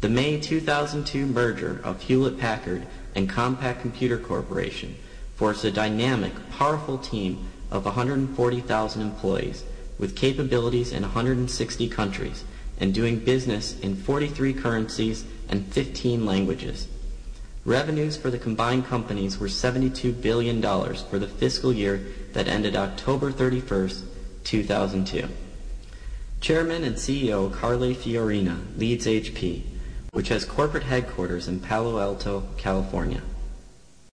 The May 2002 merger of Hewlett-Packard and Compaq Computer Corporation forced a dynamic, powerful team of 140,000 employees with capabilities in 160 countries and doing business in 43 currencies and 15 languages. Revenues for the combined companies were $72 billion for the fiscal year that ended October 31st, 2002. Chairman and CEO Carly Fiorina leads HP, which has corporate headquarters in Palo Alto, California.